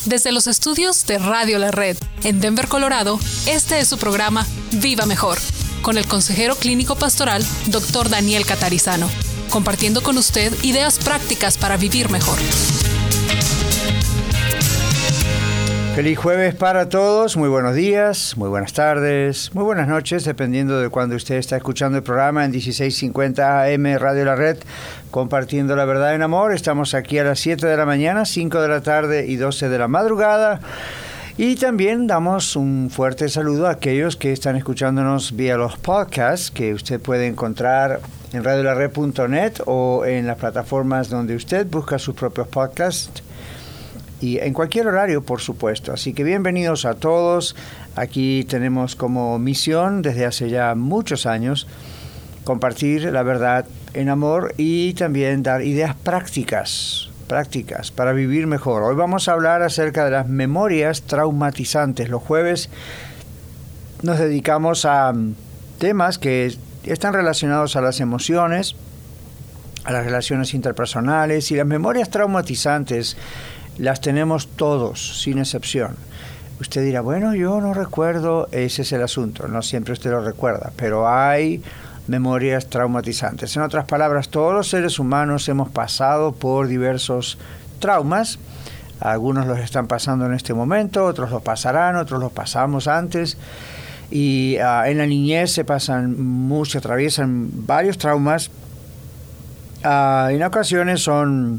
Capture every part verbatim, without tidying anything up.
Desde los estudios de Radio La Red en Denver, Colorado, este es su programa Viva Mejor, con el consejero clínico pastoral, doctor Daniel Catarizano, compartiendo con usted ideas prácticas para vivir mejor. Feliz jueves para todos, muy buenos días, muy buenas tardes, muy buenas noches, dependiendo de cuando usted está escuchando el programa en dieciséis cincuenta A M Radio La Red, compartiendo la verdad en amor. Estamos aquí a las siete de la mañana, cinco de la tarde y doce de la madrugada. Y también damos un fuerte saludo a aquellos que están escuchándonos vía los podcasts, que usted puede encontrar en radio la red punto net o en las plataformas donde usted busca sus propios podcasts. Y en cualquier horario, por supuesto. Así que bienvenidos a todos. Aquí tenemos como misión, desde hace ya muchos años, compartir la verdad en amor y también dar ideas prácticas, prácticas para vivir mejor. Hoy vamos a hablar acerca de las memorias traumatizantes. Los jueves nos dedicamos a temas que están relacionados a las emociones, a las relaciones interpersonales, y las memorias traumatizantes las tenemos todos, sin excepción. Usted dirá, bueno, yo no recuerdo, ese es el asunto, no siempre usted lo recuerda, pero hay memorias traumatizantes. En otras palabras, todos los seres humanos hemos pasado por diversos traumas. Algunos los están pasando en este momento, otros los pasarán, otros los pasamos antes. Y uh, en la niñez se pasan mucho, atraviesan varios traumas. Uh, en ocasiones son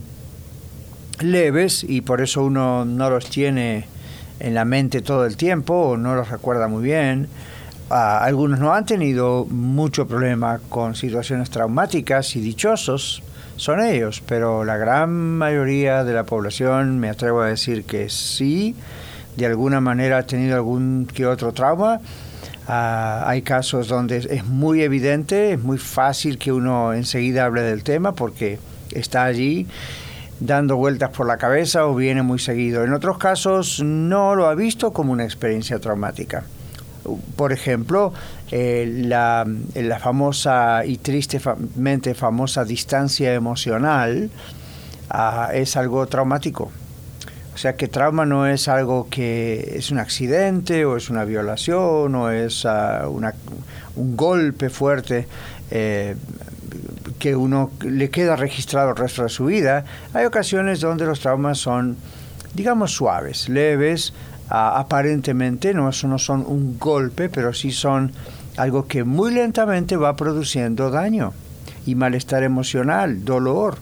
leves y por eso uno no los tiene en la mente todo el tiempo o no los recuerda muy bien. Uh, algunos no han tenido mucho problema con situaciones traumáticas y dichosos son ellos, pero la gran mayoría de la población, me atrevo a decir que sí, de alguna manera ha tenido algún que otro trauma. Uh, hay casos donde es muy evidente, es muy fácil que uno enseguida hable del tema porque está allí dando vueltas por la cabeza o viene muy seguido. En otros casos no lo ha visto como una experiencia traumática. Por ejemplo, eh, la, la famosa y tristemente famosa distancia emocional uh, es algo traumático. O sea que trauma no es algo que es un accidente o es una violación o es uh, una, un golpe fuerte eh, que uno le queda registrado el resto de su vida. Hay ocasiones donde los traumas son, digamos, suaves, leves, uh, aparentemente no, no son un golpe, pero sí son algo que muy lentamente va produciendo daño y malestar emocional, dolor.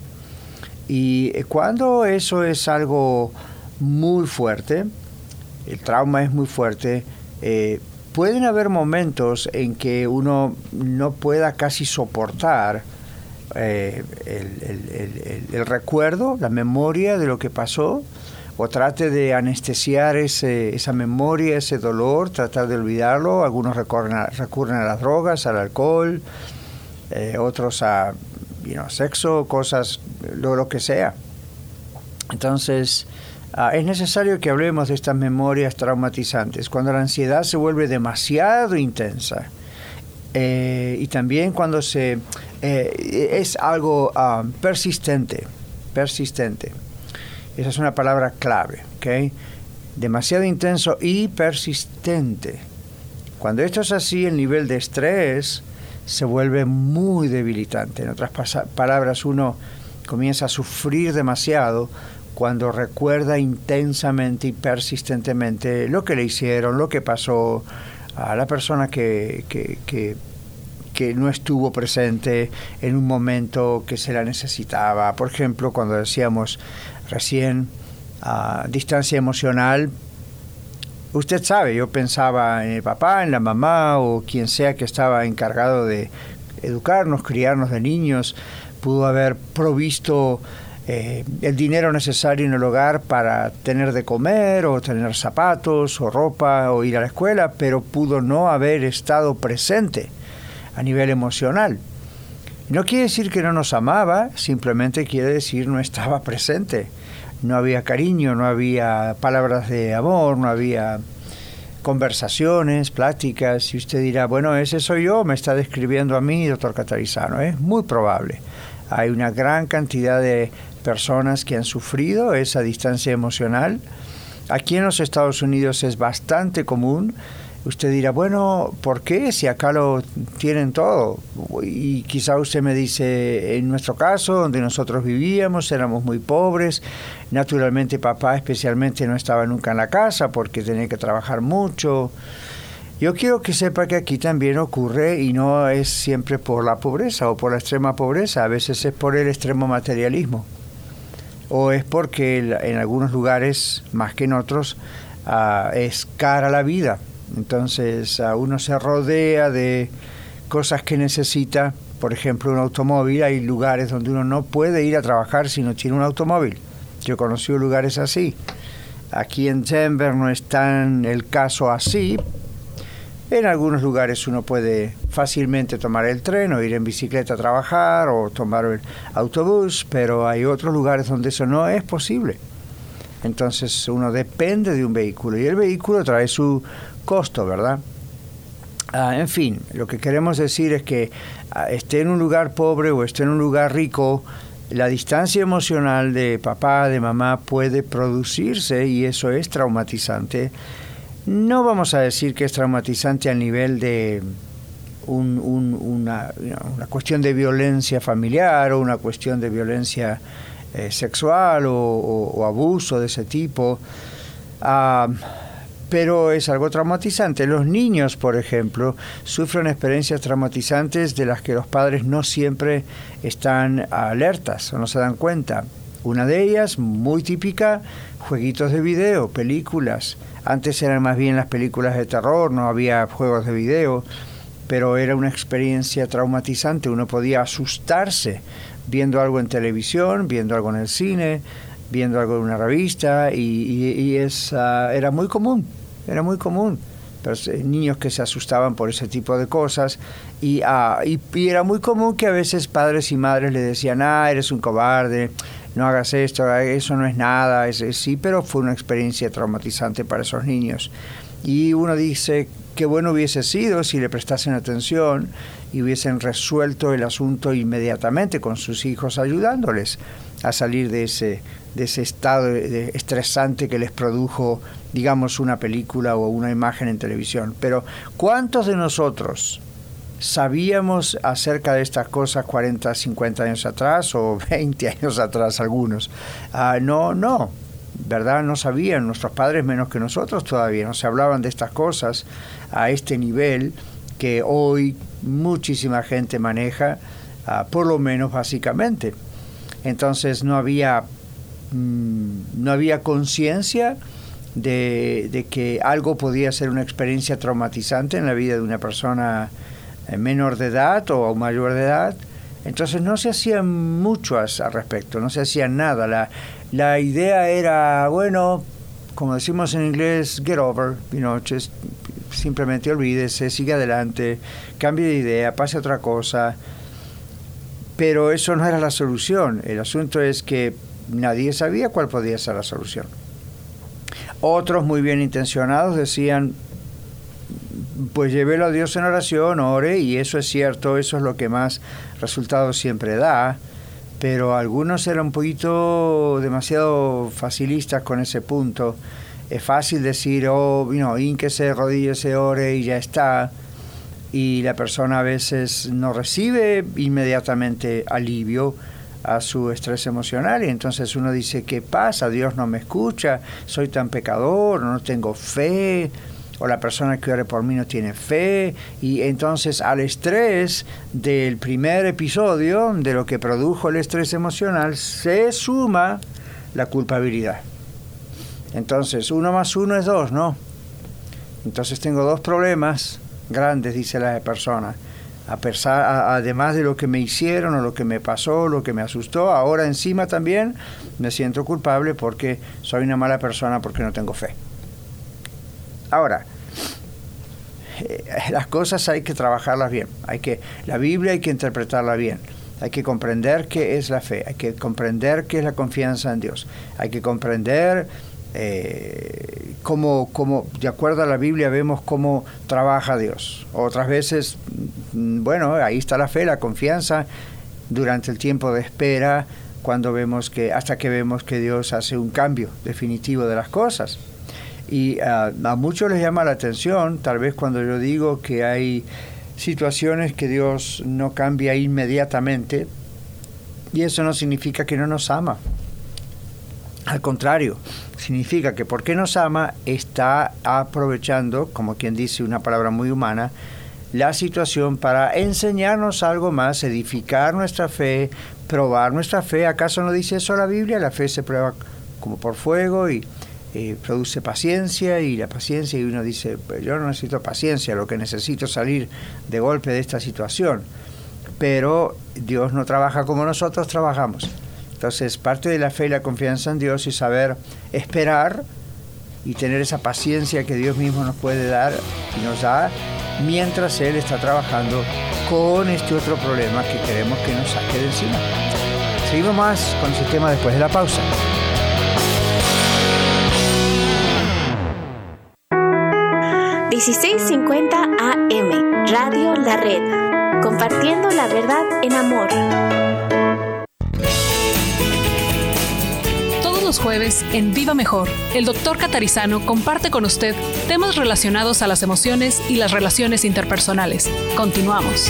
Y cuando eso es algo muy fuerte, el trauma es muy fuerte, eh, pueden haber momentos en que uno no pueda casi soportar eh, el, el, el, el recuerdo, la memoria de lo que pasó, o trate de anestesiar ese, esa memoria, ese dolor, tratar de olvidarlo. Algunos recurren a, recurren a las drogas, al alcohol, eh, otros a you know, sexo, cosas, lo, lo que sea. Entonces, Uh, es necesario que hablemos de estas memorias traumatizantes cuando la ansiedad se vuelve demasiado intensa eh, y también cuando se eh, es algo uh, persistente, persistente. Esa es una palabra clave, ¿ok? Demasiado intenso y persistente. Cuando esto es así, el nivel de estrés se vuelve muy debilitante. En otras pas- palabras, uno comienza a sufrir demasiado cuando recuerda intensamente y persistentemente lo que le hicieron, lo que pasó, a la persona que, que, que, que no estuvo presente en un momento que se la necesitaba. Por ejemplo, cuando decíamos recién uh, distancia emocional, usted sabe, yo pensaba en el papá, en la mamá o quien sea que estaba encargado de educarnos, criarnos de niños, pudo haber provisto Eh, el dinero necesario en el hogar para tener de comer o tener zapatos o ropa o ir a la escuela, pero pudo no haber estado presente a nivel emocional. No quiere decir que no nos amaba, simplemente quiere decir no estaba presente. No había cariño, no había palabras de amor, no había conversaciones, pláticas. Y usted dirá, bueno, ese soy yo, me está describiendo a mí, doctor Catarizano. Es muy probable. Hay una gran cantidad de personas que han sufrido esa distancia emocional Aquí en los Estados Unidos es bastante común. Usted dirá, bueno, ¿por qué? Si acá lo tienen todo. Y quizá usted me dice, en nuestro caso, donde nosotros vivíamos, éramos muy pobres. Naturalmente, papá especialmente no estaba nunca en la casa porque tenía que trabajar mucho. Yo quiero que sepa que aquí también ocurre, y no es siempre por la pobreza o por la extrema pobreza, a veces es por el extremo materialismo. O es porque en algunos lugares, más que en otros, uh, es cara la vida. Entonces uh, uno se rodea de cosas que necesita, por ejemplo un automóvil. Hay lugares donde uno no puede ir a trabajar si no tiene un automóvil. Yo he conocido lugares así. Aquí en Denver no es tan el caso así. En algunos lugares uno puede fácilmente tomar el tren o ir en bicicleta a trabajar o tomar el autobús, pero hay otros lugares donde eso no es posible. Entonces uno depende de un vehículo y el vehículo trae su costo, ¿verdad? Ah, en fin, lo que queremos decir es que ah, esté en un lugar pobre o esté en un lugar rico, la distancia emocional de papá, de mamá puede producirse y eso es traumatizante. No vamos a decir que es traumatizante al nivel de un, un, una, una cuestión de violencia familiar o una cuestión de violencia eh, sexual o, o, o abuso de ese tipo, uh, pero es algo traumatizante. Los niños, por ejemplo, sufren experiencias traumatizantes de las que los padres no siempre están alertas o no se dan cuenta. Una de ellas, muy típica, jueguitos de video, películas. Antes eran más bien las películas de terror, no había juegos de video, pero era una experiencia traumatizante. Uno podía asustarse viendo algo en televisión, viendo algo en el cine, viendo algo en una revista, y, y, y es, uh, era muy común, era muy común. Pero, eh, niños que se asustaban por ese tipo de cosas, y, uh, y, y era muy común que a veces padres y madres le decían, ah, eres un cobarde, no hagas esto, eso no es nada. Es, es, sí, pero fue una experiencia traumatizante para esos niños. Y uno dice, qué bueno hubiese sido si le prestasen atención y hubiesen resuelto el asunto inmediatamente con sus hijos, ayudándoles a salir de ese, de ese estado de, de estresante que les produjo, digamos, una película o una imagen en televisión. Pero ¿cuántos de nosotros sabíamos acerca de estas cosas cuarenta, cincuenta años atrás o veinte años atrás algunos? Uh, no, no, ¿verdad? No sabían, nuestros padres menos que nosotros todavía, no se hablaban de estas cosas a este nivel que hoy muchísima gente maneja, uh, por lo menos básicamente. Entonces no había, mmm, no había conciencia de, de que algo podía ser una experiencia traumatizante en la vida de una persona menor de edad o mayor de edad. Entonces no se hacía mucho al respecto, no se hacía nada. La, la idea era, bueno, como decimos en inglés, get over, you know, just, simplemente olvídese, sigue adelante, cambie de idea, pase a otra cosa. Pero eso no era la solución. El asunto es que nadie sabía cuál podía ser la solución. Otros muy bien intencionados decían, pues llévelo a Dios en oración, ore, y eso es cierto, eso es lo que más resultados siempre da, pero algunos eran un poquito demasiado facilistas con ese punto. Es fácil decir, oh, you know, hínquese, rodíllese, ore y ya está, y la persona a veces no recibe inmediatamente alivio a su estrés emocional, y entonces uno dice, ¿qué pasa? Dios no me escucha, soy tan pecador, no tengo fe, o la persona que ore por mí no tiene fe, y entonces al estrés del primer episodio, de lo que produjo el estrés emocional, se suma la culpabilidad. Entonces, uno más uno es dos, ¿no? Entonces tengo dos problemas grandes, dice la persona. A pesar, a, además de lo que me hicieron o lo que me pasó, lo que me asustó, ahora encima también me siento culpable porque soy una mala persona porque no tengo fe. Ahora, eh, las cosas hay que trabajarlas bien, hay que, la Biblia hay que interpretarla bien, hay que comprender qué es la fe, hay que comprender qué es la confianza en Dios, hay que comprender eh, cómo, cómo, de acuerdo a la Biblia, vemos cómo trabaja Dios. Otras veces, bueno, ahí está la fe, la confianza durante el tiempo de espera, cuando vemos que, hasta que vemos que Dios hace un cambio definitivo de las cosas. Y uh, a muchos les llama la atención, tal vez cuando yo digo que hay situaciones que Dios no cambia inmediatamente, y eso no significa que no nos ama. Al contrario, significa que porque nos ama, está aprovechando, como quien dice una palabra muy humana, la situación para enseñarnos algo más, edificar nuestra fe, probar nuestra fe. ¿Acaso no dice eso la Biblia? La fe se prueba como por fuego y eh, produce paciencia, y la paciencia, y uno dice, yo no necesito paciencia, lo que necesito es salir de golpe de esta situación. Pero Dios no trabaja como nosotros trabajamos. Entonces, parte de la fe y la confianza en Dios es saber esperar y tener esa paciencia que Dios mismo nos puede dar y nos da mientras Él está trabajando con este otro problema que queremos que nos saque de encima. Seguimos más con el tema después de la pausa. dieciséis cincuenta A M, Radio La Red, compartiendo la verdad en amor. Todos los jueves, en Viva Mejor, el doctor Catarizano comparte con usted temas relacionados a las emociones y las relaciones interpersonales. Continuamos.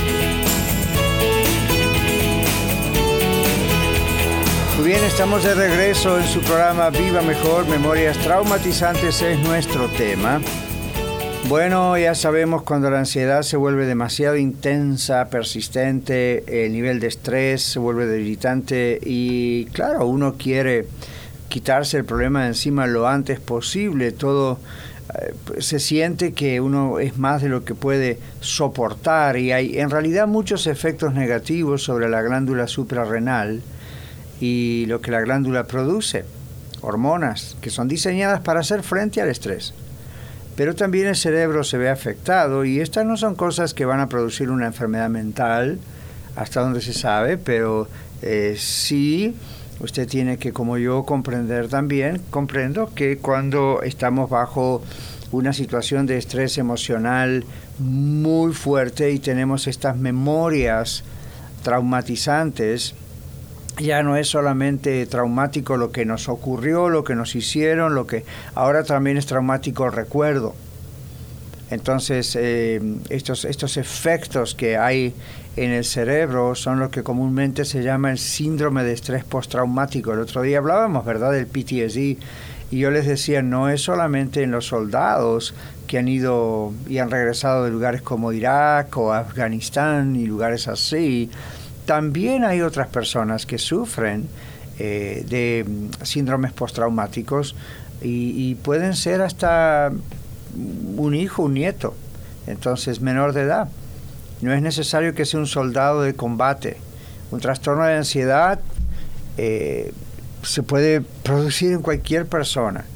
Muy bien, estamos de regreso en su programa Viva Mejor. Memorias traumatizantes es nuestro tema. Bueno, ya sabemos cuando la ansiedad se vuelve demasiado intensa, persistente, el nivel de estrés se vuelve debilitante y claro, uno quiere quitarse el problema de encima lo antes posible. Todo eh, se siente que uno es más de lo que puede soportar y hay en realidad muchos efectos negativos sobre la glándula suprarrenal y lo que la glándula produce, hormonas que son diseñadas para hacer frente al estrés. Pero también el cerebro se ve afectado y estas no son cosas que van a producir una enfermedad mental, hasta donde se sabe, pero eh, sí, usted tiene que, como yo, comprender también, comprendo que cuando estamos bajo una situación de estrés emocional muy fuerte y tenemos estas memorias traumatizantes, ya no es solamente traumático lo que nos ocurrió, lo que nos hicieron, lo que ahora también es traumático el recuerdo. Entonces, eh, estos, estos efectos que hay en el cerebro son lo que comúnmente se llama el síndrome de estrés postraumático. El otro día hablábamos, ¿verdad?, del P T S D, y yo les decía, no es solamente en los soldados que han ido y han regresado de lugares como Irak o Afganistán y lugares así. También hay otras personas que sufren eh, de síndromes postraumáticos y, y pueden ser hasta un hijo, un nieto, entonces menor de edad. No es necesario que sea un soldado de combate. Un trastorno de ansiedad eh, se puede producir en cualquier persona.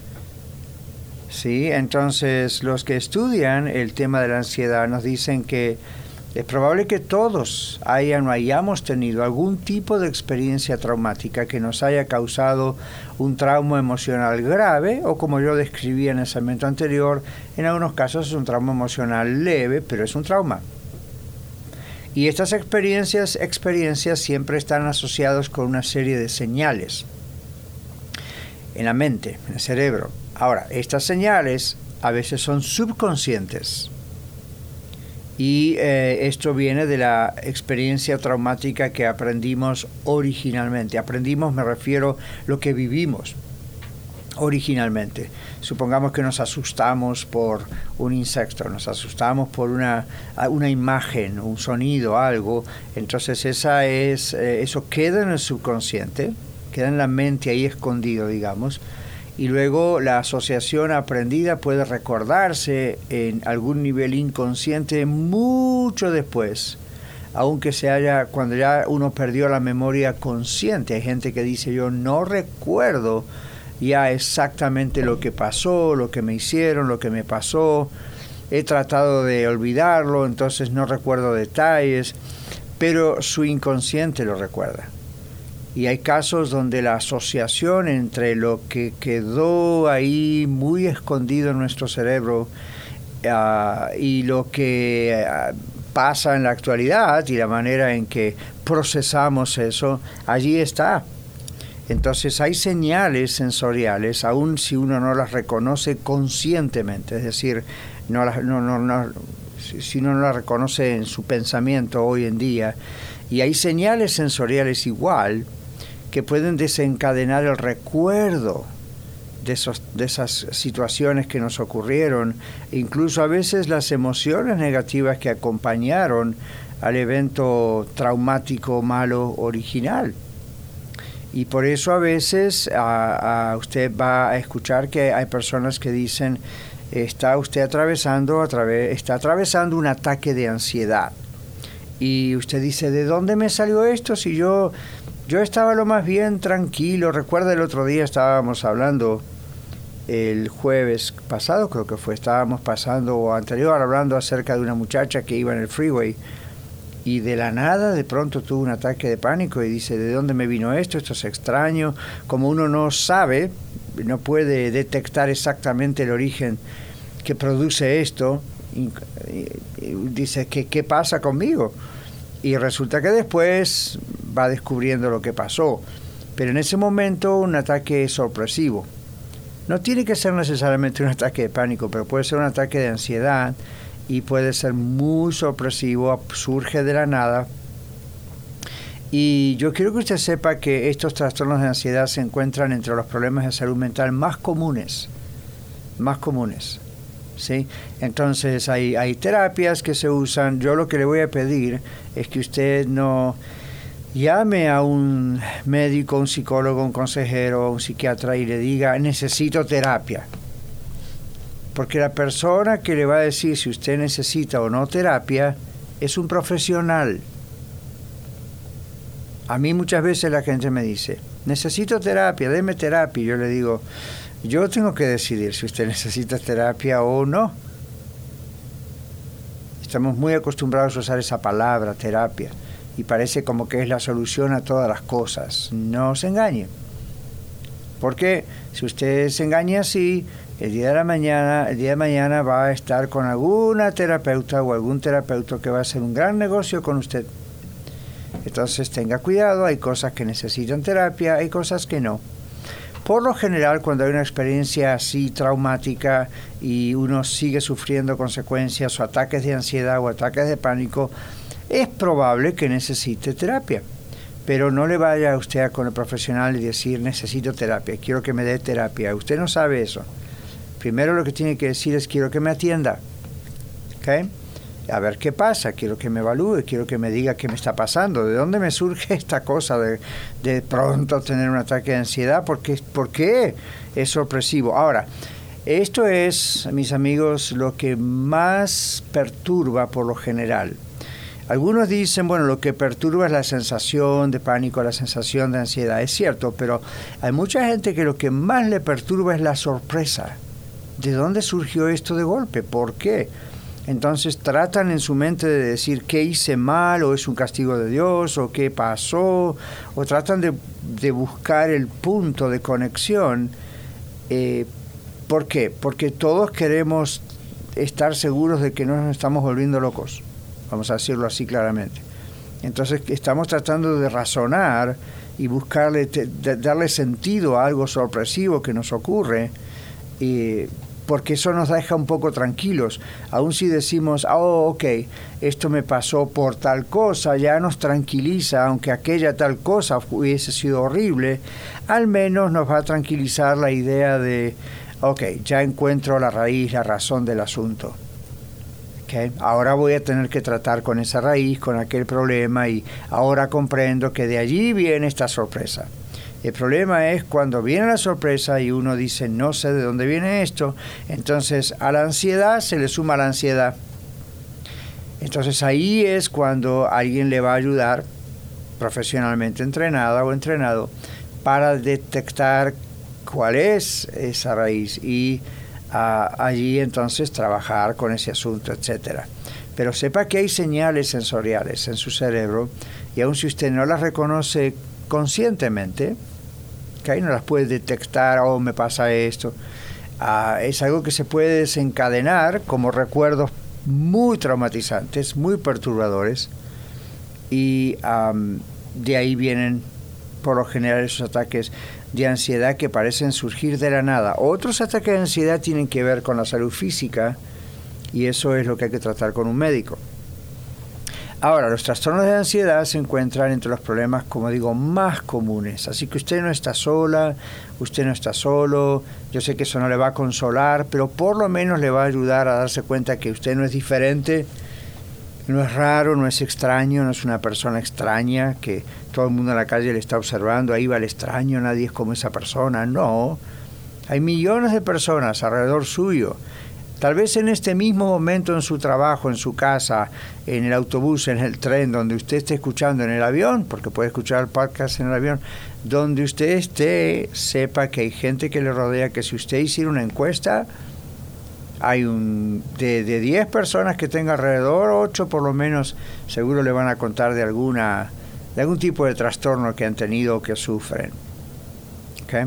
¿Sí? Entonces, los que estudian el tema de la ansiedad nos dicen que es probable que todos hayan o hayamos tenido algún tipo de experiencia traumática que nos haya causado un trauma emocional grave o, como yo describí en el segmento anterior, en algunos casos es un trauma emocional leve, pero es un trauma. Y estas experiencias, experiencias siempre están asociadas con una serie de señales en la mente, en el cerebro. Ahora, estas señales a veces son subconscientes. Y eh, esto viene de la experiencia traumática que aprendimos originalmente. Aprendimos, me refiero a lo que vivimos originalmente. Supongamos que nos asustamos por un insecto, nos asustamos por una, una imagen, un sonido, algo. Entonces esa es, eh, eso queda en el subconsciente, queda en la mente ahí escondido, digamos. Y luego la asociación aprendida puede recordarse en algún nivel inconsciente mucho después, aunque se haya, cuando ya uno perdió la memoria consciente. Hay gente que dice, yo no recuerdo ya exactamente lo que pasó, lo que me hicieron, lo que me pasó, he tratado de olvidarlo, entonces no recuerdo detalles, pero su inconsciente lo recuerda. Y hay casos donde la asociación entre lo que quedó ahí muy escondido en nuestro cerebro uh, y lo que uh, pasa en la actualidad y la manera en que procesamos eso, allí está. Entonces hay señales sensoriales, aun si uno no las reconoce conscientemente, es decir, no las, no, no, no, si uno no las reconoce en su pensamiento hoy en día, y hay señales sensoriales igual que pueden desencadenar el recuerdo de, esos, de esas situaciones que nos ocurrieron, incluso a veces las emociones negativas que acompañaron al evento traumático malo original. Y por eso a veces a, a usted va a escuchar que hay personas que dicen, está usted atravesando, atrave, está atravesando un ataque de ansiedad. Y usted dice, ¿de dónde me salió esto? Si yo, yo estaba lo más bien tranquilo. Recuerda, el otro día estábamos hablando, el jueves pasado creo que fue, estábamos pasando, o anterior, hablando acerca de una muchacha que iba en el freeway, y de la nada de pronto tuvo un ataque de pánico y dice, ¿de dónde me vino esto? Esto es extraño. Como uno no sabe, no puede detectar exactamente el origen que produce esto, y, y, y dice, ¿qué, ¿qué pasa conmigo? Y resulta que después va descubriendo lo que pasó. Pero en ese momento un ataque sorpresivo. No tiene que ser necesariamente un ataque de pánico, pero puede ser un ataque de ansiedad, y puede ser muy sorpresivo, surge de la nada. Y yo quiero que usted sepa que estos trastornos de ansiedad se encuentran entre los problemas de salud mental más comunes, más comunes, ¿sí? Entonces hay, hay terapias que se usan. Yo lo que le voy a pedir es que usted no llame a un médico, un psicólogo, un consejero, un psiquiatra y le diga, necesito terapia. Porque la persona que le va a decir si usted necesita o no terapia es un profesional. A mí muchas veces la gente me dice, necesito terapia, deme terapia. Y yo le digo, yo tengo que decidir si usted necesita terapia o no. Estamos muy acostumbrados a usar esa palabra, terapia, y parece como que es la solución a todas las cosas. No se engañe. Porque si usted se engaña así, el día de la mañana, el día de mañana va a estar con alguna terapeuta o algún terapeuta que va a hacer un gran negocio con usted. Entonces tenga cuidado, hay cosas que necesitan terapia, hay cosas que no. Por lo general, cuando hay una experiencia así traumática y uno sigue sufriendo consecuencias o ataques de ansiedad o ataques de pánico, es probable que necesite terapia. Pero no le vaya usted con el profesional y decir, necesito terapia, quiero que me dé terapia. Usted no sabe eso. Primero lo que tiene que decir es, quiero que me atienda. ¿Okay? A ver qué pasa, quiero que me evalúe, quiero que me diga qué me está pasando, de dónde me surge esta cosa de, de pronto tener un ataque de ansiedad, porque, ¿por qué es sorpresivo? Ahora, esto es, mis amigos, lo que más perturba por lo general. Algunos dicen, bueno, lo que perturba es la sensación de pánico, la sensación de ansiedad. Es cierto, pero hay mucha gente que lo que más le perturba es la sorpresa. ¿De dónde surgió esto de golpe? ¿Por qué? Entonces tratan en su mente de decir qué hice mal, o es un castigo de Dios, o qué pasó, o tratan de, de buscar el punto de conexión. Eh, ¿Por qué? Porque todos queremos estar seguros de que no nos estamos volviendo locos. Vamos a decirlo así claramente. Entonces estamos tratando de razonar y buscarle, de darle sentido a algo sorpresivo que nos ocurre, y porque eso nos deja un poco tranquilos. Aun si decimos, oh, ok, esto me pasó por tal cosa, ya nos tranquiliza, aunque aquella tal cosa hubiese sido horrible, al menos nos va a tranquilizar la idea de, ok, ya encuentro la raíz, la razón del asunto. Okay. Ahora voy a tener que tratar con esa raíz, con aquel problema, y ahora comprendo que de allí viene esta sorpresa. El problema es cuando viene la sorpresa y uno dice, no sé de dónde viene esto, entonces a la ansiedad se le suma la ansiedad. Entonces ahí es cuando alguien le va a ayudar, profesionalmente entrenada o entrenado, para detectar cuál es esa raíz y uh, allí entonces trabajar con ese asunto, etcétera. Pero sepa que hay señales sensoriales en su cerebro, y aun si usted no las reconoce conscientemente, que ahí no las puede detectar, oh, me pasa esto, uh, es algo que se puede desencadenar como recuerdos muy traumatizantes, muy perturbadores, y um, de ahí vienen por lo general esos ataques de ansiedad que parecen surgir de la nada. Otros ataques de ansiedad tienen que ver con la salud física y eso es lo que hay que tratar con un médico. Ahora, los trastornos de ansiedad se encuentran entre los problemas, como digo, más comunes. Así que usted no está sola, usted no está solo. Yo sé que eso no le va a consolar, pero por lo menos le va a ayudar a darse cuenta que usted no es diferente, no es raro, no es extraño, no es una persona extraña que todo el mundo en la calle le está observando. Ahí va el extraño, nadie es como esa persona. No, hay millones de personas alrededor suyo. Tal vez en este mismo momento en su trabajo, en su casa, en el autobús, en el tren, donde usted esté escuchando, en el avión, porque puede escuchar el podcast en el avión, donde usted esté, sepa que hay gente que le rodea, que si usted hiciera una encuesta, hay un de, de diez personas que tenga alrededor, ocho por lo menos seguro le van a contar de alguna de algún tipo de trastorno que han tenido o que sufren. ¿Okay?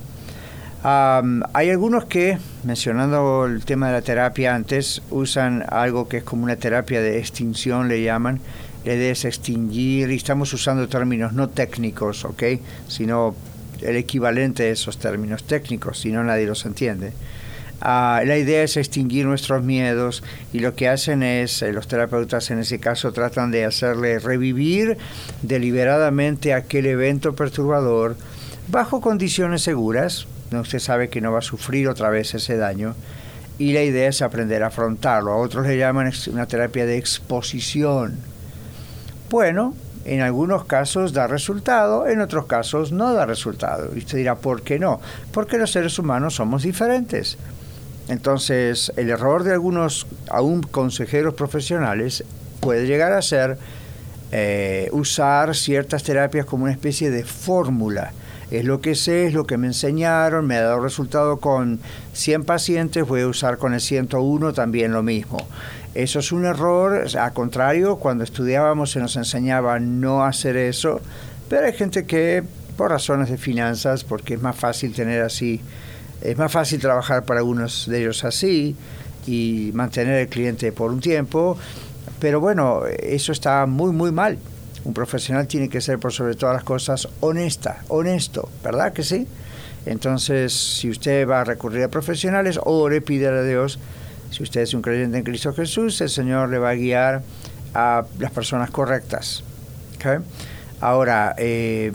Um, hay algunos que, mencionando el tema de la terapia antes, usan algo que es como una terapia de extinción, le llaman. La idea es extinguir, y estamos usando términos no técnicos, ¿ok? Sino el equivalente de esos términos técnicos, si no nadie los entiende. Uh, la idea es extinguir nuestros miedos y lo que hacen es, eh, los terapeutas en ese caso tratan de hacerle revivir deliberadamente aquel evento perturbador bajo condiciones seguras. Usted sabe que no va a sufrir otra vez ese daño y la idea es aprender a afrontarlo. A otros le llaman una terapia de exposición. Bueno, en algunos casos da resultado, en otros casos no da resultado. Y usted dirá, ¿por qué no? Porque los seres humanos somos diferentes. Entonces, el error de algunos, aún consejeros profesionales, puede llegar a ser eh, usar ciertas terapias como una especie de fórmula. Es lo que sé, es lo que me enseñaron, me ha dado resultado con cien pacientes, voy a usar con el ciento uno también lo mismo. Eso es un error, al contrario, cuando estudiábamos se nos enseñaba no hacer eso, pero hay gente que, por razones de finanzas, porque es más fácil tener así, es más fácil trabajar para algunos de ellos así y mantener el cliente por un tiempo, pero bueno, eso está muy, muy mal. Un profesional tiene que ser, por sobre todas las cosas, honesta, honesto, ¿verdad que sí? Entonces, si usted va a recurrir a profesionales, ore, pídale a Dios. Si usted es un creyente en Cristo Jesús, el Señor le va a guiar a las personas correctas. ¿Okay? Ahora, eh,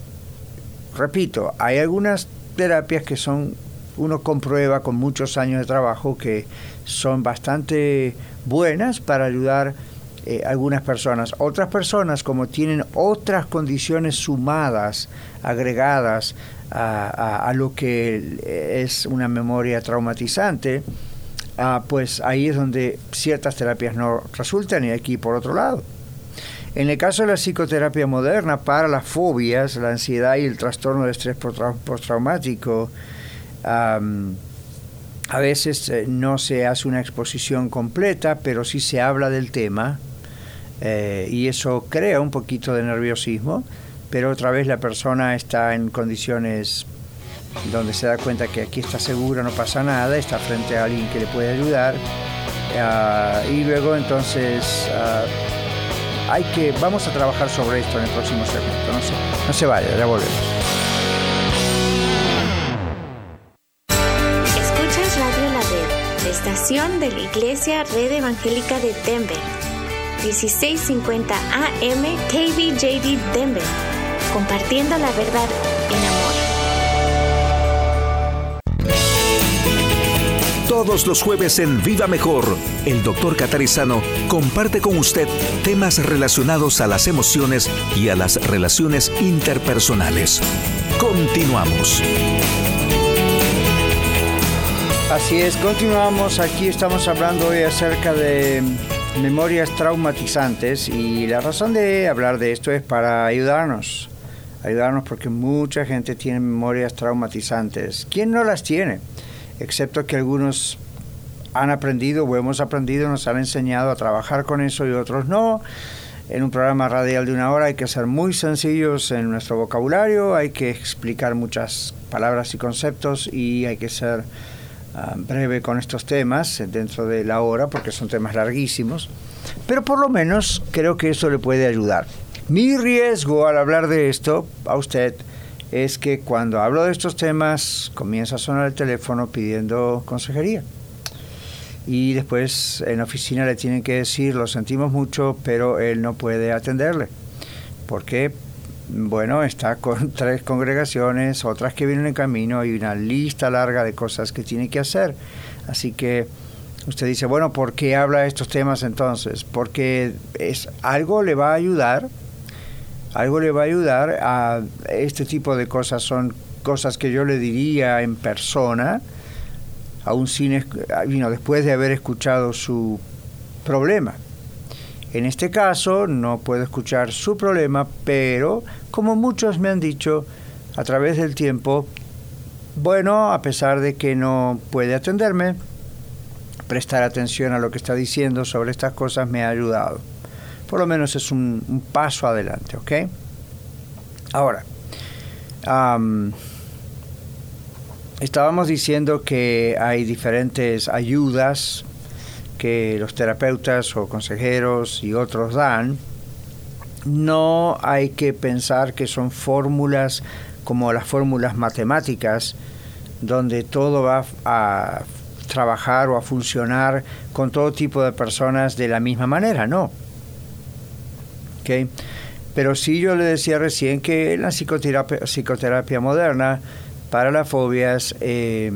repito, hay algunas terapias que son, uno comprueba con muchos años de trabajo que son bastante buenas para ayudar Eh, algunas personas. Otras personas, como tienen otras condiciones sumadas, agregadas a, a, a lo que es una memoria traumatizante, uh, pues ahí es donde ciertas terapias no resultan, y aquí por otro lado. En el caso de la psicoterapia moderna, para las fobias, la ansiedad y el trastorno de estrés postraumático, um, a veces eh, no se hace una exposición completa, pero sí se habla del tema. Eh, y eso crea un poquito de nerviosismo, pero otra vez la persona está en condiciones donde se da cuenta que aquí está segura, no pasa nada, está frente a alguien que le puede ayudar, uh, y luego entonces uh, hay que, vamos a trabajar sobre esto en el próximo segmento. No se, no se vaya, ya volvemos. Escuchas Radio La Red, la estación de la Iglesia Red Evangélica de Denver. dieciséis cincuenta A M K B J D Denver, compartiendo la verdad en amor. Todos los jueves en Viva Mejor, el doctor Catarizano comparte con usted temas relacionados a las emociones y a las relaciones interpersonales. Continuamos. Así es, continuamos. Aquí estamos hablando hoy acerca de memorias traumatizantes, y la razón de hablar de esto es para ayudarnos, ayudarnos porque mucha gente tiene memorias traumatizantes. ¿Quién no las tiene? Excepto que algunos han aprendido o hemos aprendido, nos han enseñado a trabajar con eso y otros no. En un programa radial de una hora hay que ser muy sencillos en nuestro vocabulario, hay que explicar muchas palabras y conceptos y hay que ser Uh, breve con estos temas dentro de la hora porque son temas larguísimos, pero por lo menos creo que eso le puede ayudar. Mi riesgo al hablar de esto a usted es que cuando hablo de estos temas comienza a sonar el teléfono pidiendo consejería. Y después en la oficina le tienen que decir, lo sentimos mucho, pero él no puede atenderle. Porque, bueno, está con tres congregaciones, otras que vienen en camino y una lista larga de cosas que tiene que hacer. Así que usted dice, bueno, ¿por qué habla de estos temas entonces? Porque es, algo le va a ayudar, algo le va a ayudar a este tipo de cosas. Son cosas que yo le diría en persona, aún sin, you know, después de haber escuchado su problema. En este caso no puedo escuchar su problema, pero como muchos me han dicho a través del tiempo, bueno, a pesar de que no puede atenderme, prestar atención a lo que está diciendo sobre estas cosas me ha ayudado. Por lo menos es un, un paso adelante, ¿ok? Ahora, um, estábamos diciendo que hay diferentes ayudas que los terapeutas o consejeros y otros dan. No hay que pensar que son fórmulas como las fórmulas matemáticas, donde todo va a trabajar o a funcionar con todo tipo de personas de la misma manera, no. ¿Okay? Pero sí, yo le decía recién que la psicoterapia, psicoterapia moderna para las fobias eh,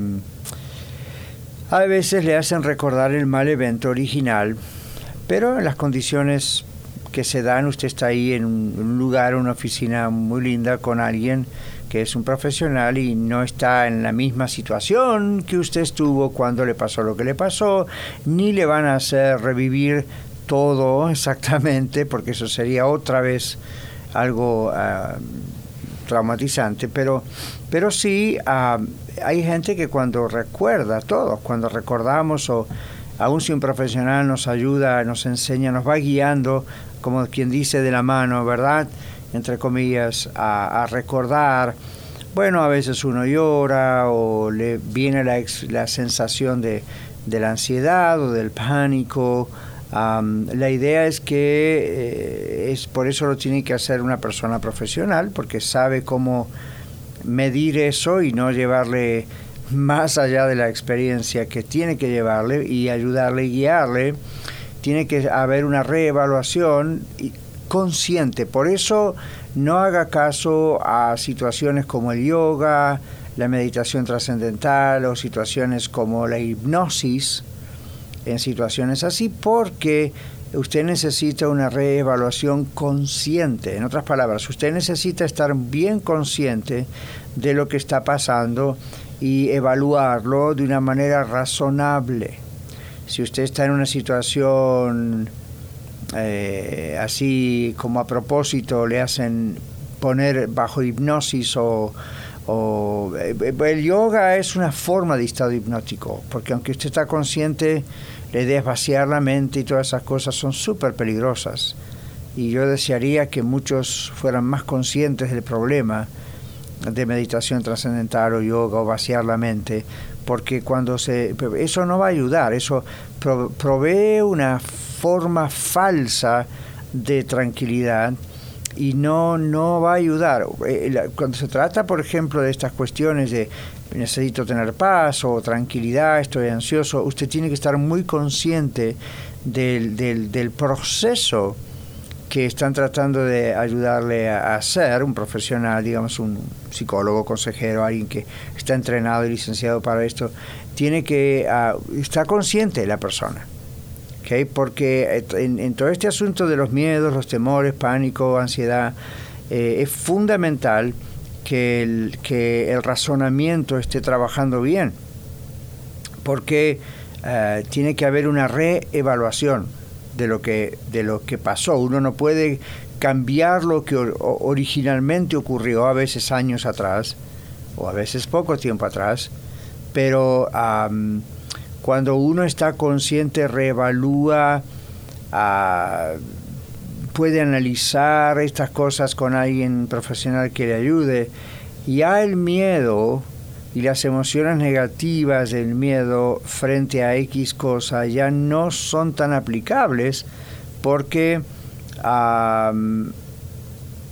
a veces le hacen recordar el mal evento original, pero en las condiciones que se dan, usted está ahí en un lugar, una oficina muy linda con alguien que es un profesional y no está en la misma situación que usted estuvo cuando le pasó lo que le pasó, ni le van a hacer revivir todo exactamente, porque eso sería otra vez algo uh, traumatizante, pero, pero sí uh, hay gente que cuando recuerda todo, cuando recordamos o aún si un profesional nos ayuda, nos enseña, nos va guiando, como quien dice de la mano, ¿verdad?, entre comillas, a, a recordar, bueno, a veces uno llora o le viene la, la sensación de, de la ansiedad o del pánico. Um, la idea es que eh, es por eso lo tiene que hacer una persona profesional, porque sabe cómo medir eso y no llevarle más allá de la experiencia que tiene que llevarle y ayudarle y guiarle. Tiene que haber una reevaluación consciente. Por eso no haga caso a situaciones como el yoga, la meditación trascendental o situaciones como la hipnosis, en situaciones así, porque usted necesita una reevaluación consciente. En otras palabras, usted necesita estar bien consciente de lo que está pasando y evaluarlo de una manera razonable. Si usted está en una situación eh, así como a propósito le hacen poner bajo hipnosis o, o el yoga es una forma de estado hipnótico, porque aunque usted está consciente, la idea es vaciar la mente y todas esas cosas son súper peligrosas. Y yo desearía que muchos fueran más conscientes del problema de meditación trascendental o yoga o vaciar la mente, porque cuando se eso no va a ayudar, eso pro, provee una forma falsa de tranquilidad y no no va a ayudar. Cuando se trata, por ejemplo, de estas cuestiones de necesito tener paz o tranquilidad, estoy ansioso, usted tiene que estar muy consciente del, del, del proceso que están tratando de ayudarle a hacer, un profesional, digamos un psicólogo, consejero, alguien que está entrenado y licenciado para esto, tiene que uh, estar consciente la persona, ¿okay? Porque en, en todo este asunto de los miedos, los temores, pánico, ansiedad, eh, es fundamental que el, que el razonamiento esté trabajando bien, porque uh, tiene que haber una reevaluación de lo que de lo que pasó. Uno no puede cambiar lo que or, originalmente ocurrió, a veces años atrás o a veces poco tiempo atrás, pero um, cuando uno está consciente, reevalúa, uh, puede analizar estas cosas con alguien profesional que le ayude. Ya el miedo y las emociones negativas del miedo frente a X cosa ya no son tan aplicables, porque um,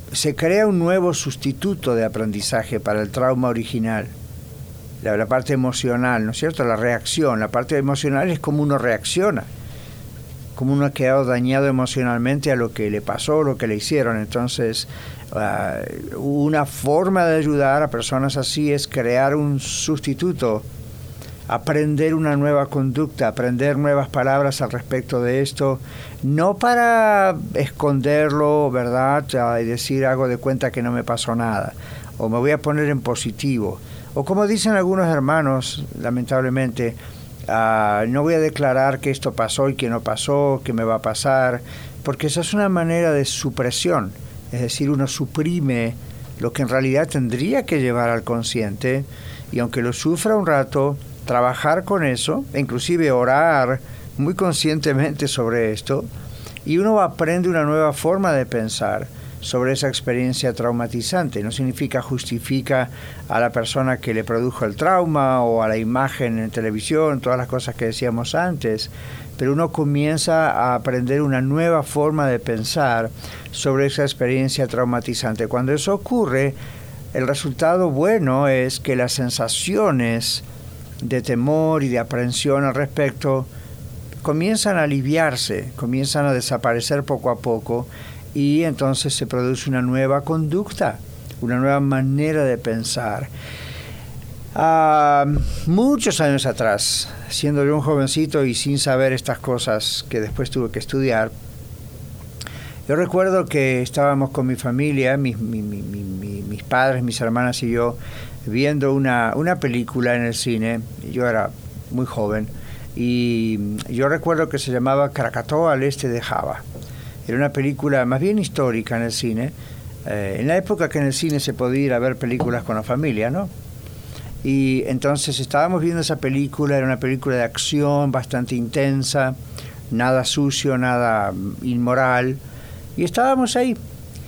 se crea un nuevo sustituto de aprendizaje para el trauma original, la, la parte emocional, ¿no es cierto? La reacción, la parte emocional es como uno reacciona, como uno ha quedado dañado emocionalmente a lo que le pasó, lo que le hicieron. Entonces, uh, una forma de ayudar a personas así es crear un sustituto, aprender una nueva conducta, aprender nuevas palabras al respecto de esto, no para esconderlo, ¿verdad? Y decir, hago de cuenta que no me pasó nada, o me voy a poner en positivo, o como dicen algunos hermanos, lamentablemente, uh, no voy a declarar que esto pasó y que no pasó, que me va a pasar, porque esa es una manera de supresión, es decir, uno suprime lo que en realidad tendría que llevar al consciente, y aunque lo sufra un rato, trabajar con eso, e inclusive orar muy conscientemente sobre esto, y uno aprende una nueva forma de pensar sobre esa experiencia traumatizante. No significa justifica a la persona que le produjo el trauma o a la imagen en televisión, todas las cosas que decíamos antes, pero uno comienza a aprender una nueva forma de pensar sobre esa experiencia traumatizante. Cuando eso ocurre, el resultado bueno es que las sensaciones de temor y de aprehensión al respecto comienzan a aliviarse, comienzan a desaparecer poco a poco, y entonces se produce una nueva conducta, una nueva manera de pensar. Uh, muchos años atrás, siendo yo un jovencito y sin saber estas cosas que después tuve que estudiar, yo recuerdo que estábamos con mi familia, mis, mi, mi, mi, mi, mis padres, mis hermanas y yo, viendo una, una película en el cine. Yo era muy joven y yo recuerdo que se llamaba Krakatoa al este de Java. Era una película más bien histórica en el cine, eh, en la época que en el cine se podía ir a ver películas con la familia, ¿no? Y entonces estábamos viendo esa película, era una película de acción bastante intensa, nada sucio, nada inmoral, y estábamos ahí.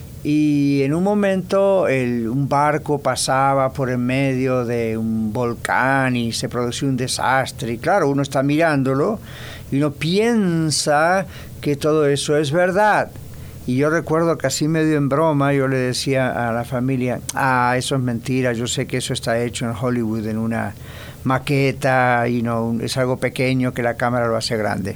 Y en un momento el, un barco pasaba por en medio de un volcán y se produció un desastre. Y claro, uno está mirándolo y uno piensa que todo eso es verdad. Y yo recuerdo que así medio en broma yo le decía a la familia, ah, eso es mentira, yo sé que eso está hecho en Hollywood en una maqueta y no es algo pequeño que la cámara lo hace grande.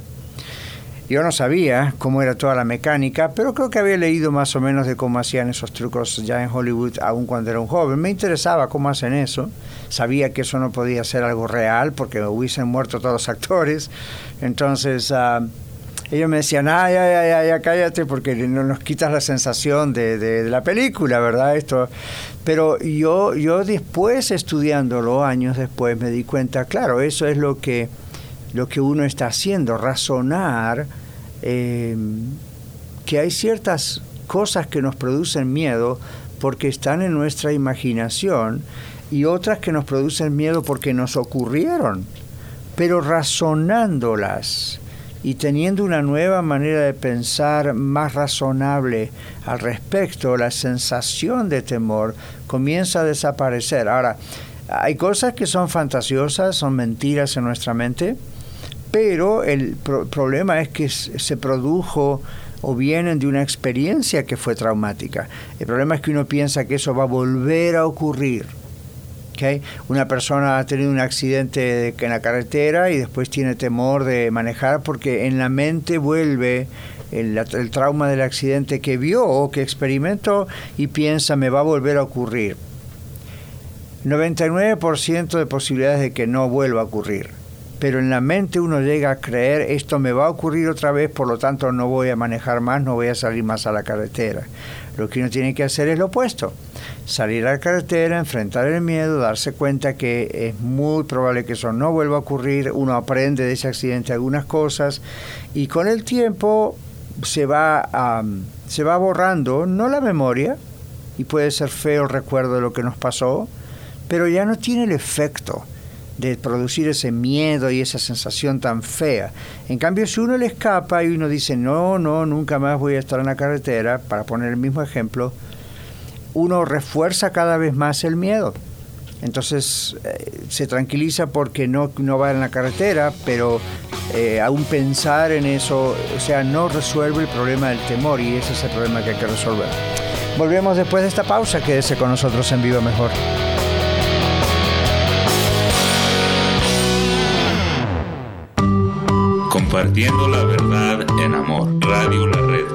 Yo no sabía cómo era toda la mecánica, pero creo que había leído más o menos de cómo hacían esos trucos ya en Hollywood, aún cuando era un joven. Me interesaba cómo hacen eso. Sabía que eso no podía ser algo real porque hubiesen muerto todos los actores. Entonces, uh, ellos me decían, ah, ya, ya, ya, ya, cállate porque no nos quitas la sensación de, de, de la película, ¿verdad? Esto. Pero yo, yo después, estudiándolo, años después, me di cuenta, claro, eso es lo que... lo que uno está haciendo, razonar eh, que hay ciertas cosas que nos producen miedo porque están en nuestra imaginación y otras que nos producen miedo porque nos ocurrieron, pero razonándolas y teniendo una nueva manera de pensar más razonable al respecto, la sensación de temor comienza a desaparecer. Ahora, hay cosas que son fantasiosas, son mentiras en nuestra mente, pero el pro- problema es que se produjo o vienen de una experiencia que fue traumática. El problema es que uno piensa que eso va a volver a ocurrir. ¿Okay? Una persona ha tenido un accidente de, en la carretera y después tiene temor de manejar porque en la mente vuelve el, el trauma del accidente que vio o que experimentó y piensa me va a volver a ocurrir. noventa y nueve por ciento de posibilidades de que no vuelva a ocurrir. Pero en la mente uno llega a creer esto me va a ocurrir otra vez, por lo tanto no voy a manejar más, no voy a salir más a la carretera. Lo que uno tiene que hacer es lo opuesto, salir a la carretera, enfrentar el miedo, darse cuenta que es muy probable que eso no vuelva a ocurrir, uno aprende de ese accidente algunas cosas y con el tiempo se va, um, se va borrando, no la memoria, y puede ser feo el recuerdo de lo que nos pasó, pero ya no tiene el efecto de producir ese miedo y esa sensación tan fea. En cambio, si uno le escapa y uno dice, no, no, nunca más voy a estar en la carretera, para poner el mismo ejemplo, uno refuerza cada vez más el miedo. Entonces, eh, se tranquiliza porque no, no va en la carretera, pero eh, aún pensar en eso, o sea, no resuelve el problema del temor y ese es el problema que hay que resolver. Volvemos después de esta pausa. Quédese con nosotros en Viva Mejor. Compartiendo la verdad en amor. Radio La Red.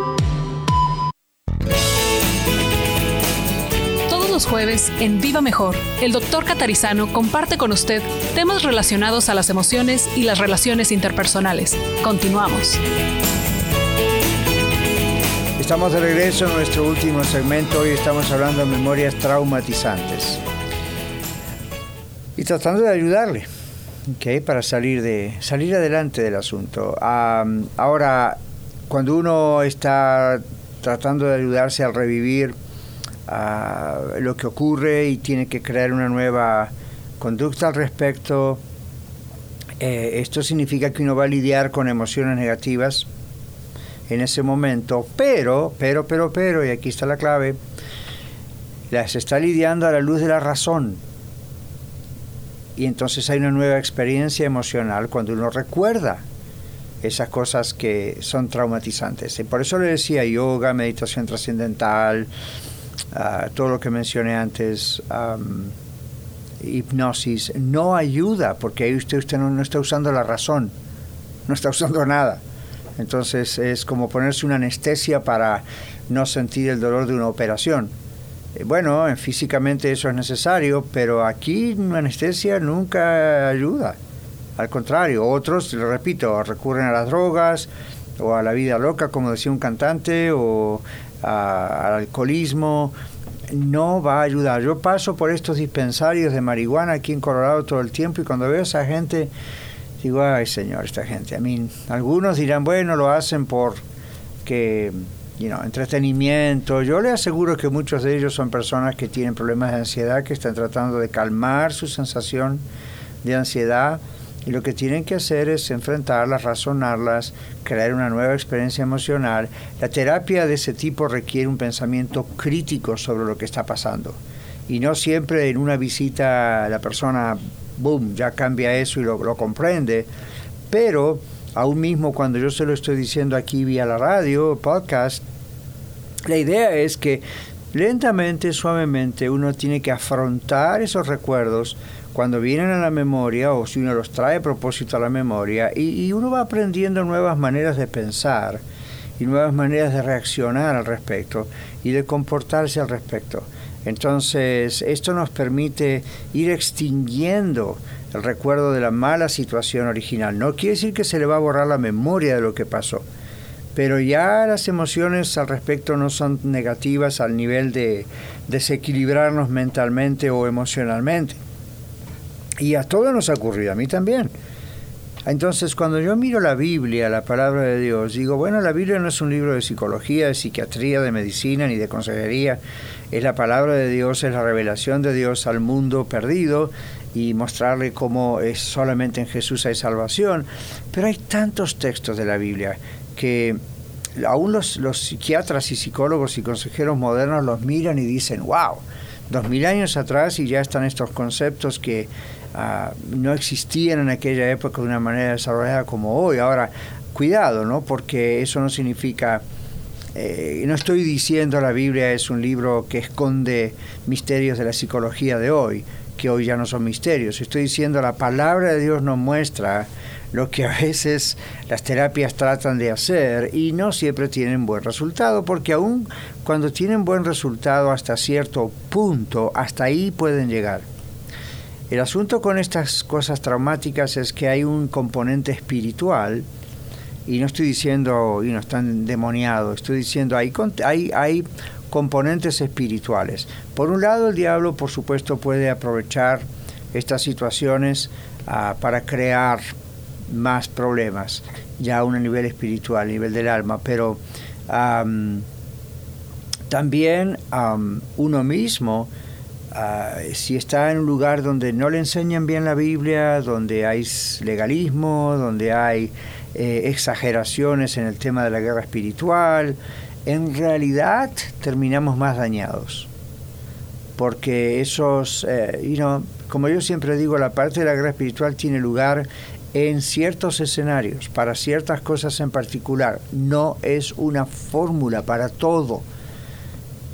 Todos los jueves, en Viva Mejor, el doctor Catarizano comparte con usted temas relacionados a las emociones y las relaciones interpersonales. Continuamos. Estamos de regreso en nuestro último segmento. Hoy estamos hablando de memorias traumatizantes. Y tratando de ayudarle, ¿okay? Para salir, de, salir adelante del asunto. Um, ahora, cuando uno está tratando de ayudarse a revivir uh, lo que ocurre y tiene que crear una nueva conducta al respecto, eh, esto significa que uno va a lidiar con emociones negativas en ese momento, pero, pero, pero, pero, y aquí está la clave, las está lidiando a la luz de la razón. Y entonces hay una nueva experiencia emocional cuando uno recuerda esas cosas que son traumatizantes. Y por eso le decía yoga, meditación trascendental, uh, todo lo que mencioné antes, um, hipnosis, no ayuda, porque ahí usted, usted no, no está usando la razón, no está usando nada. Entonces es como ponerse una anestesia para no sentir el dolor de una operación. Eh, bueno, físicamente eso es necesario, pero aquí una anestesia nunca ayuda. Al contrario, otros, lo repito, recurren a las drogas o a la vida loca, como decía un cantante, o a, al alcoholismo. No va a ayudar. Yo paso por estos dispensarios de marihuana aquí en Colorado todo el tiempo y cuando veo a esa gente, digo, ay señor, esta gente. I mean, algunos dirán, bueno, lo hacen por que, you know, entretenimiento. Yo le aseguro que muchos de ellos son personas que tienen problemas de ansiedad, que están tratando de calmar su sensación de ansiedad. Y lo que tienen que hacer es enfrentarlas, razonarlas, crear una nueva experiencia emocional. La terapia de ese tipo requiere un pensamiento crítico sobre lo que está pasando. Y no siempre en una visita la persona, boom, ya cambia eso y lo, lo comprende. Pero aún mismo cuando yo se lo estoy diciendo aquí vía la radio, podcast, la idea es que lentamente, suavemente, uno tiene que afrontar esos recuerdos cuando vienen a la memoria o si uno los trae a propósito a la memoria y, y uno va aprendiendo nuevas maneras de pensar y nuevas maneras de reaccionar al respecto y de comportarse al respecto. Entonces, esto nos permite ir extinguiendo el recuerdo de la mala situación original. No quiere decir que se le va a borrar la memoria de lo que pasó, pero ya las emociones al respecto no son negativas al nivel de desequilibrarnos mentalmente o emocionalmente. Y a todos nos ha ocurrido, a mí también. Entonces, cuando yo miro la Biblia, la palabra de Dios, digo, bueno, la Biblia no es un libro de psicología, de psiquiatría, de medicina, ni de consejería. Es la palabra de Dios, es la revelación de Dios al mundo perdido y mostrarle cómo es solamente en Jesús hay salvación. Pero hay tantos textos de la Biblia que aún los, los psiquiatras y psicólogos y consejeros modernos los miran y dicen, wow, dos mil años atrás y ya están estos conceptos que uh, no existían en aquella época de una manera desarrollada como hoy. Ahora, cuidado, ¿no? Porque eso no significa, eh, no estoy diciendo la Biblia es un libro que esconde misterios de la psicología de hoy, que hoy ya no son misterios. Estoy diciendo la palabra de Dios nos muestra lo que a veces las terapias tratan de hacer y no siempre tienen buen resultado, porque aún cuando tienen buen resultado hasta cierto punto, hasta ahí pueden llegar. El asunto con estas cosas traumáticas es que hay un componente espiritual, y no estoy diciendo, y no están demoniados, estoy diciendo hay, hay, hay componentes espirituales. Por un lado, el diablo, por supuesto, puede aprovechar estas situaciones uh, para crear más problemas, ya a un nivel espiritual, a nivel del alma, pero um, también um, uno mismo, uh, si está en un lugar donde no le enseñan bien la Biblia, donde hay legalismo, donde hay eh, exageraciones en el tema de la guerra espiritual, en realidad terminamos más dañados, porque esos, eh, you know, como yo siempre digo, la parte de la guerra espiritual tiene lugar en ciertos escenarios, para ciertas cosas en particular. No es una fórmula para todo.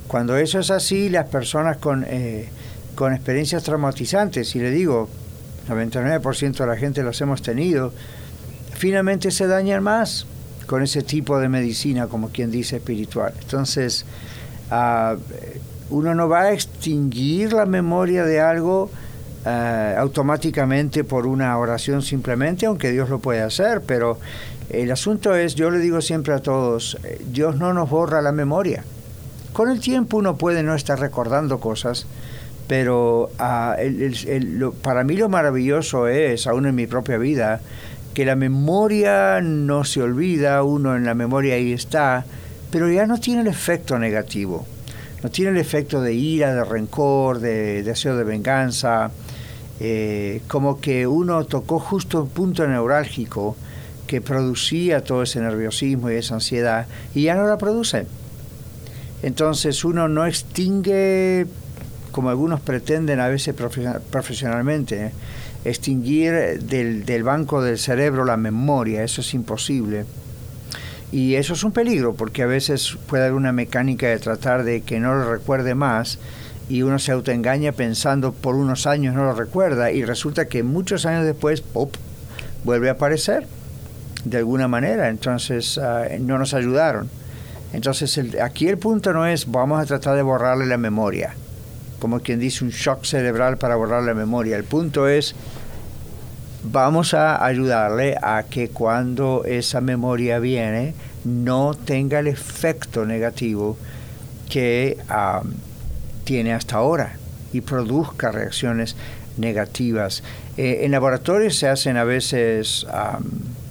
Cuando eso es así, las personas con, eh, con experiencias traumatizantes, y le digo, noventa y nueve por ciento de la gente los hemos tenido, finalmente se dañan más con ese tipo de medicina, como quien dice, espiritual. Entonces, uh, uno no va a extinguir la memoria de algo uh, automáticamente por una oración simplemente, aunque Dios lo puede hacer, pero el asunto es, yo le digo siempre a todos, Dios no nos borra la memoria. Con el tiempo uno puede no estar recordando cosas, pero uh, el, el, el, lo, para mí lo maravilloso es, aún en mi propia vida, que la memoria no se olvida, uno en la memoria ahí está, pero ya no tiene el efecto negativo, no tiene el efecto de ira, de rencor, de deseo de venganza, eh, como que uno tocó justo un punto neurálgico que producía todo ese nerviosismo y esa ansiedad, y ya no la produce. Entonces uno no extingue, como algunos pretenden a veces profesionalmente, ¿eh? extinguir del, del banco del cerebro la memoria, eso es imposible. Y eso es un peligro, porque a veces puede haber una mecánica de tratar de que no lo recuerde más, y uno se autoengaña pensando por unos años no lo recuerda, y resulta que muchos años después, ¡pop!, vuelve a aparecer de alguna manera. Entonces uh, no nos ayudaron. Entonces el, aquí el punto no es vamos a tratar de borrarle la memoria, como quien dice un shock cerebral para borrar la memoria. El punto es vamos a ayudarle a que cuando esa memoria viene no tenga el efecto negativo que um, tiene hasta ahora y produzca reacciones negativas. Eh, en laboratorios se hacen a veces um,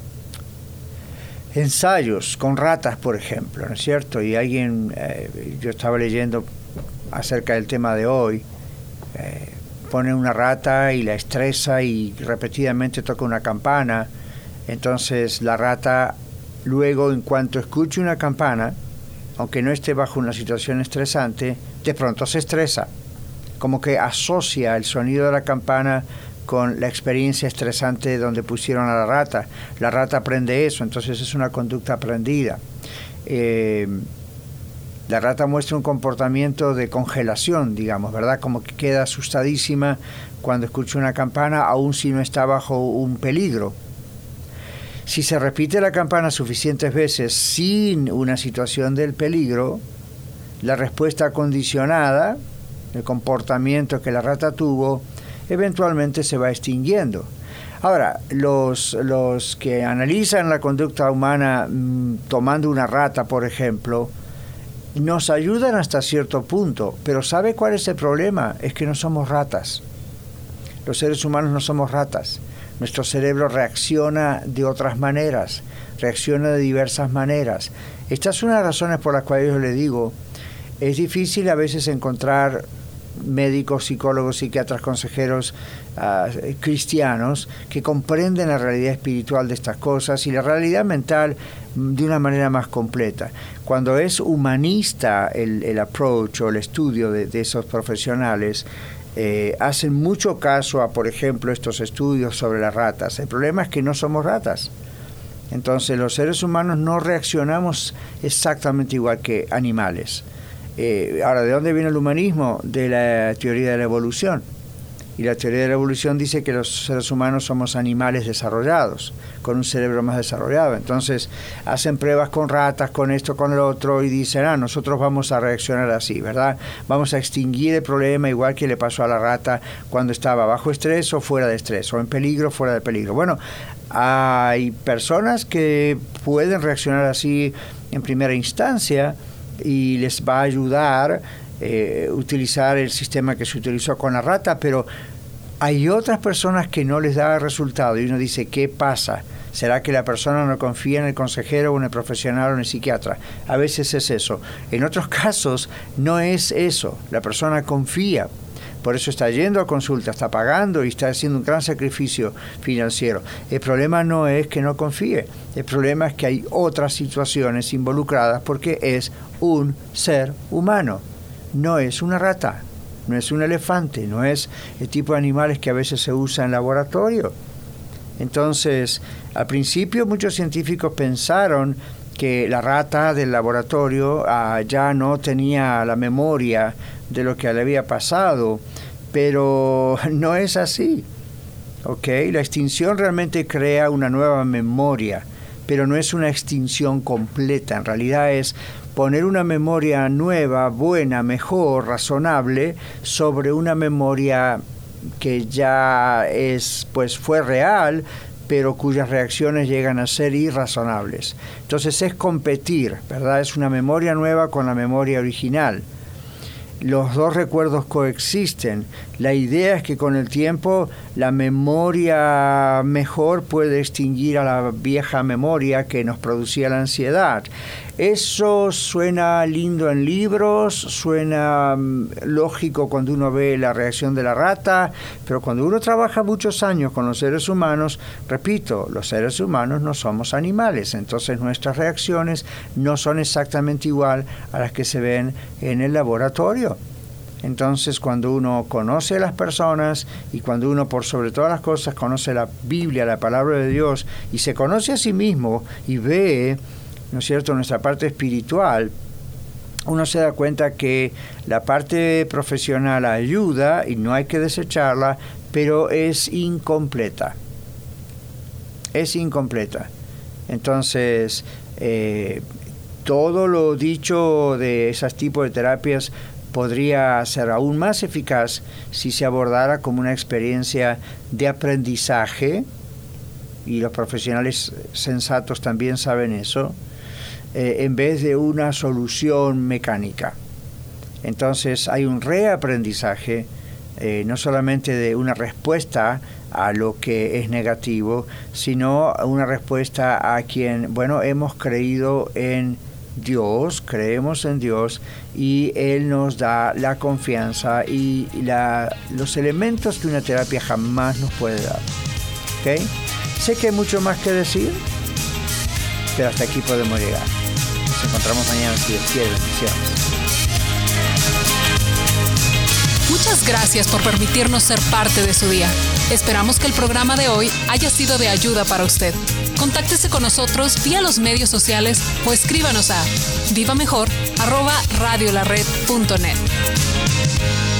ensayos con ratas, por ejemplo, ¿no es cierto? Y alguien, eh, yo estaba leyendo acerca del tema de hoy, eh, pone una rata y la estresa y repetidamente toca una campana. Entonces la rata luego, en cuanto escuche una campana, aunque no esté bajo una situación estresante, de pronto se estresa, como que asocia el sonido de la campana con la experiencia estresante donde pusieron a la rata. La rata aprende eso, entonces es una conducta aprendida. Eh, la rata muestra un comportamiento de congelación, digamos, ¿verdad? Como que queda asustadísima cuando escucha una campana, aun si no está bajo un peligro. Si se repite la campana suficientes veces sin una situación del peligro, la respuesta condicionada, el comportamiento que la rata tuvo, eventualmente se va extinguiendo. Ahora, los, los que analizan la conducta humana mmm, tomando una rata, por ejemplo, nos ayudan hasta cierto punto, pero ¿sabe cuál es el problema? Es que no somos ratas. Los seres humanos no somos ratas. Nuestro cerebro reacciona de otras maneras, reacciona de diversas maneras. Esta es una de las razones por las cuales yo le digo, es difícil a veces encontrar médicos, psicólogos, psiquiatras, consejeros uh, cristianos que comprenden la realidad espiritual de estas cosas y la realidad mental de una manera más completa. Cuando es humanista el, el approach o el estudio de, de esos profesionales, eh, hacen mucho caso a, por ejemplo, estos estudios sobre las ratas. El problema es que no somos ratas. Entonces los seres humanos no reaccionamos exactamente igual que animales. Eh, ahora, ¿de dónde viene el humanismo? De la teoría de la evolución. Y la teoría de la evolución dice que los seres humanos somos animales desarrollados, con un cerebro más desarrollado. Entonces, hacen pruebas con ratas, con esto, con el otro, y dicen, ah, nosotros vamos a reaccionar así, ¿verdad? Vamos a extinguir el problema igual que le pasó a la rata cuando estaba bajo estrés o fuera de estrés, o en peligro, fuera de peligro. Bueno, hay personas que pueden reaccionar así en primera instancia, y les va a ayudar eh, utilizar el sistema que se utilizó con la rata, pero hay otras personas que no les da resultado y uno dice, ¿qué pasa? ¿Será que la persona no confía en el consejero o en el profesional o en el psiquiatra? A veces es eso. En otros casos no es eso, la persona confía. Por eso está yendo a consulta, está pagando y está haciendo un gran sacrificio financiero. El problema no es que no confíe, el problema es que hay otras situaciones involucradas porque es un ser humano, no es una rata, no es un elefante, no es el tipo de animales que a veces se usa en laboratorio. Entonces, al principio muchos científicos pensaron que la rata del laboratorio uh, ya no tenía la memoria de lo que le había pasado, pero no es así. ¿Okay? La extinción realmente crea una nueva memoria, pero no es una extinción completa. En realidad es poner una memoria nueva, buena, mejor, razonable, sobre una memoria que ya es, pues fue real, pero cuyas reacciones llegan a ser irrazonables. Entonces es competir, ¿verdad? Es una memoria nueva con la memoria original. Los dos recuerdos coexisten. La idea es que con el tiempo la memoria mejor puede extinguir a la vieja memoria que nos producía la ansiedad. Eso suena lindo en libros, suena um, lógico cuando uno ve la reacción de la rata, pero cuando uno trabaja muchos años con los seres humanos, repito, los seres humanos no somos animales, entonces nuestras reacciones no son exactamente igual a las que se ven en el laboratorio. Entonces, cuando uno conoce a las personas y cuando uno, por sobre todas las cosas, conoce la Biblia, la palabra de Dios, y se conoce a sí mismo y ve, ¿no es cierto?, nuestra parte espiritual, uno se da cuenta que la parte profesional ayuda y no hay que desecharla, pero es incompleta. Es incompleta. Entonces, eh, todo lo dicho de esos tipos de terapias podría ser aún más eficaz si se abordara como una experiencia de aprendizaje, y los profesionales sensatos también saben eso, eh, en vez de una solución mecánica. Entonces hay un reaprendizaje, eh, no solamente de una respuesta a lo que es negativo, sino una respuesta a quien, bueno, hemos creído en Dios, creemos en Dios y Él nos da la confianza y la, los elementos que una terapia jamás nos puede dar. ¿Okay? Sé que hay mucho más que decir, pero hasta aquí podemos llegar. Nos encontramos mañana si Dios quiere. Bendiciones. Muchas gracias por permitirnos ser parte de su día. Esperamos que el programa de hoy haya sido de ayuda para usted. Contáctese con nosotros vía los medios sociales o escríbanos a vivamejor arroba radiolared punto net.